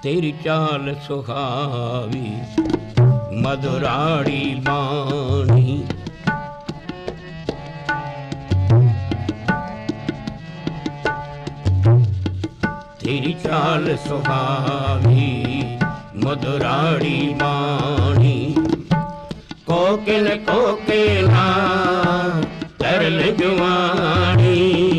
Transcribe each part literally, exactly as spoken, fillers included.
तेरी चाल सुहावी मधुराड़ी बाणी। तेरी चाल सुहावी मधुराड़ी बाणी। कोकिल कोकिला तरल जुवानी।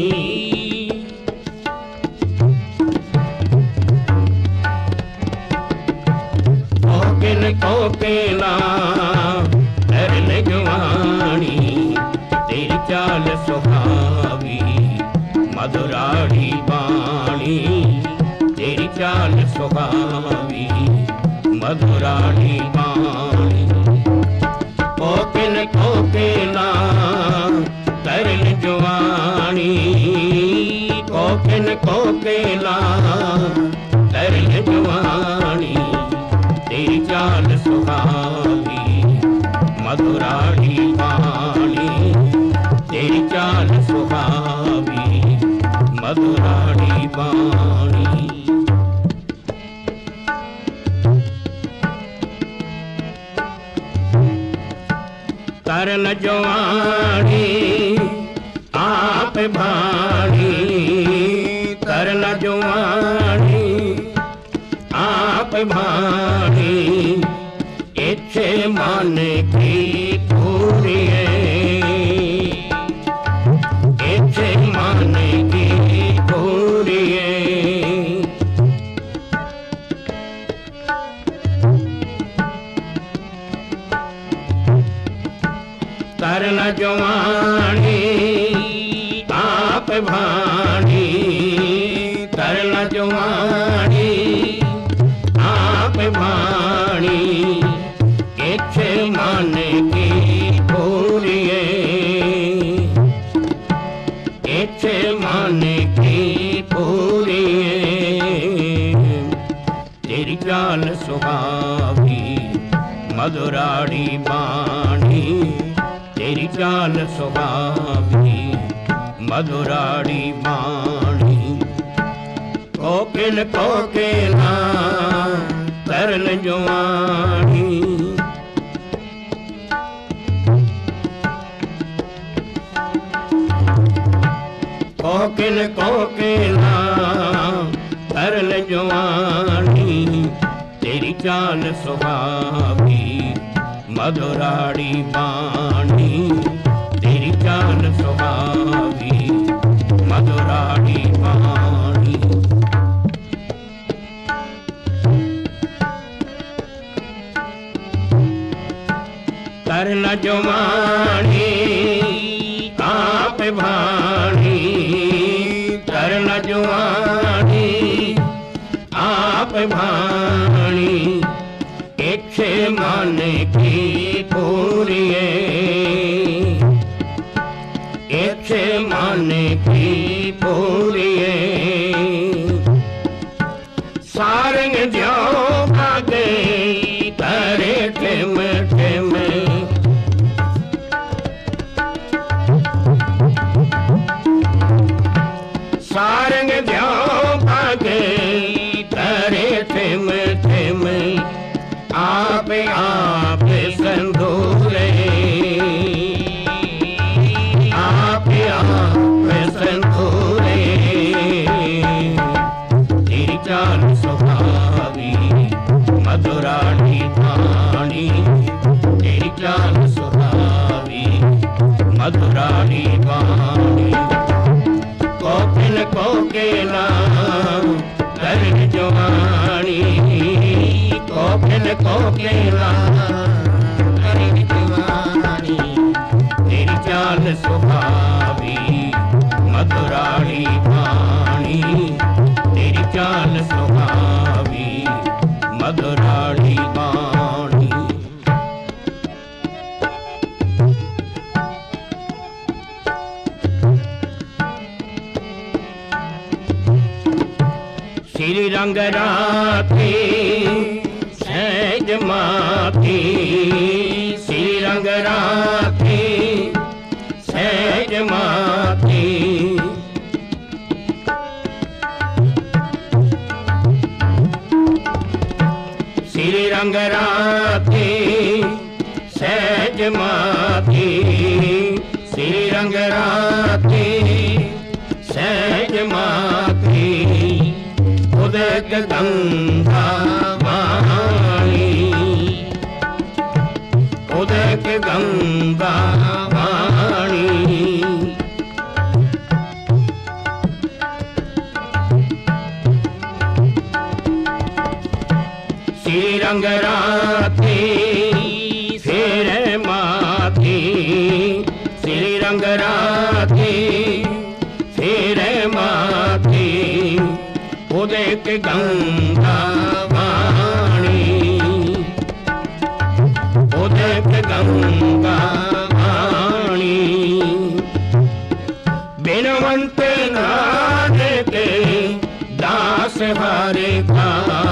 कोकिल कोकिला तरल जुवानी। तेरी चाल सुहावी मधुराड़ी बाणी। तेरी चाल सुहावी मधुराड़ी बाणी। कोकिल कोकिला तरल जुवानी। कोकिल कोकिला तरल जुवानी। तेरी चाल सुहावी मधुराड़ी बाणी। तेरी चाल सुहावी मधुराड़ी बाणी। तरल जुवानी आप भाणी। तरल जुवानी आप भाणी। इच्छे मन की पूरी इच्छे मन की पूरी। तरल जुवानी आप भाणी। तरल जुवानी आप भाणी। इच्छे मन की पूरी इच्छे मन की पूरी। तेरी चाल सुहावी मधुराड़ी बाणी। तेरी चाल सुहावी मधुराड़ी बाणी। कोकिल कोकिला तरल जुवानी। कोकिल कोकिला तरल जुवानी। तेरी चाल सुहावी मधुराड़ी बाणी। तेरी चाल सुहावी मधुराड़ी बाणी। तरल जुवानी आप भाणी। तरल जुवानी आप भाणी। इच्छे मन की पूरी इच्छे मन की पूरी। सारंग जो भागे तारे ठिम ठिम। सारंग जो भागे तारे ठिम ठिम। आप आप संधूरे आप आप संधूरे। तेरी चाल सुहावी मधुराड़ी बाणी। तेरी चाल सुहावी मधुराड़ी बाणी। कोकिल कोकिला तरल जुवानी। कोकिल कोकिला तरल जुवानी। तेरी चाल सुहावी मधुराड़ी बाणी। तेरी चाल सुहावी मधुराड़ी बाणी। श्री रंग राखी सहज माखी। श्री रंग राखी सहज माखी। श्री रंग राखे सहज माथे, श्री रंग राखे सहज माथे, उदक गंगा वाणी, उदक गंगा वाणी। श्री रंग राखे फेर माथे, श्री रंग राखे फेर माथे, उदक गंगा वाणी, उदक गंगा वाणी। बिनवंत नानक दास हरे का,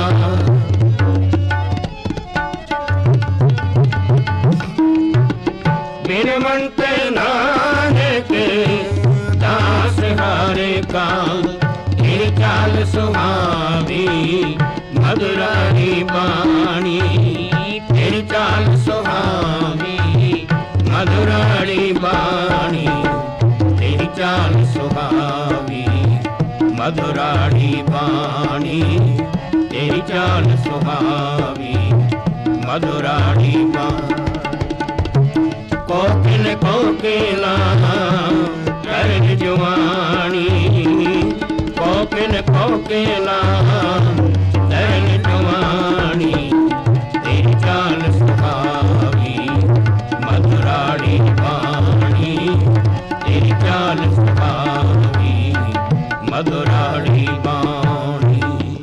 बिनवंत नानक दास हरे का, तेरी चाल सुहावी मधुरारी बाणी, तेरी चाल सुहावी मधुरारी बाणी, तेरी चाल सुहावी मधुरारी बाणी, तेरी चाल सुहावी मधुरारी बाणी। कोकिल कोकिला कर जुआनी, कोकिल कोकिला कर जुआनी, तेरी चाल सुहावी मधुरारी बाणी, तेरी चाल सुहावी मधुरारी बाणी।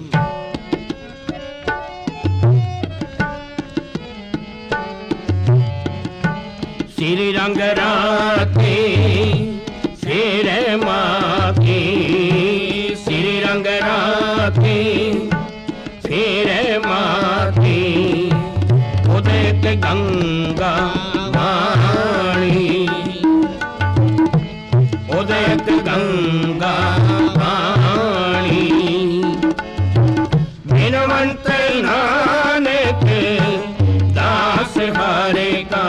श्री रंग राखे फेर माथे, श्री रंग राखे फेर माथे, उदक गंगा वाणी, उदक गंगा वाणी। बिनवंत नानक दास हरे का,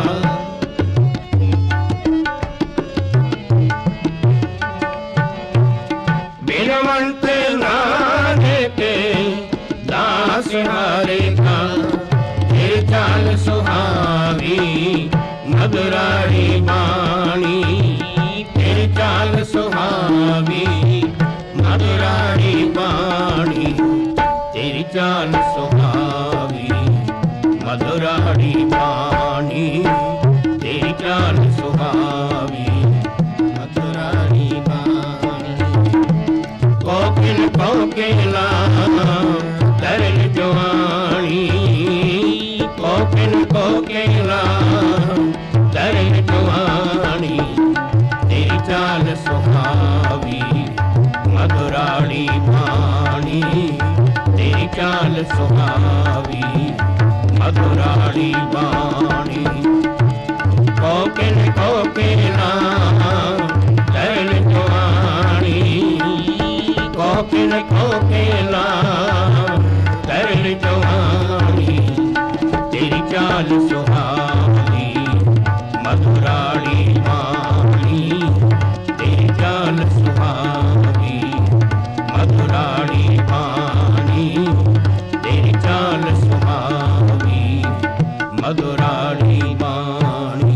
बिनवंत नानक दास हरे का, तेरी चाल सुहावी मधुरारी बाणी, तेरी चाल सुहावी मधुरारी बाणी, तेरी चाल सुहावी मधुरारी बाणी, तेरी चाल सुहावी मधुरारी बाणी। कोकिल कोकिला तरल जुआनी, कोकिल कोकिला तरल जुआनी, तेरी चाल सुहावी मधुरारी बाणी, तेरी चाल सुहावी मधुरारी बाणी। कोकिल कोकिला तरल जुआनी, कोकिल कोकिला तरल जुआनी, तेरी चाल सुहावी मधुरारी बाणी, तेरी चाल सुहावी मधुरारी बाणी, तेरी चाल सुहावी मधुरारी बाणी।